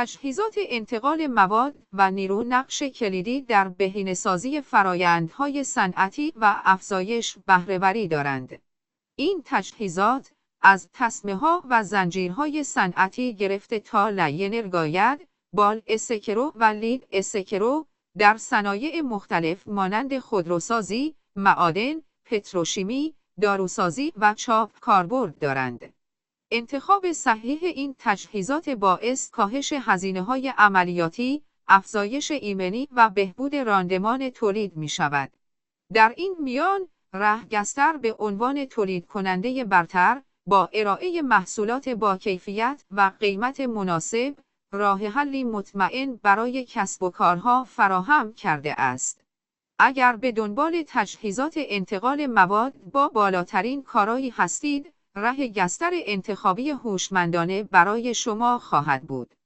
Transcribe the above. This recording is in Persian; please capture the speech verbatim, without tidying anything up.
تجهیزات انتقال مواد و نیرو نقش کلیدی در بهینه‌سازی فرآیندهای صنعتی و افزایش بهره‌وری دارند. این تجهیزات از تسمه‌ها و زنجیرهای صنعتی گرفته تا لاینرگاید، بال اسکرو و لید اسکرو در صنایع مختلف مانند خودروسازی، معادن، پتروشیمی، داروسازی و چاپ کاربرد دارند. انتخاب صحیح این تجهیزات باعث کاهش هزینه‌های عملیاتی، افزایش ایمنی و بهبود راندمان تولید می‌شود. در این میان، رهگستر به عنوان تولید کننده برتر، با ارائه محصولات با کیفیت و قیمت مناسب، راه حلی مطمئن برای کسب و کارها فراهم کرده است. اگر به دنبال تجهیزات انتقال مواد با بالاترین کارایی هستید، راه گستر انتخابی هوشمندانه برای شما خواهد بود.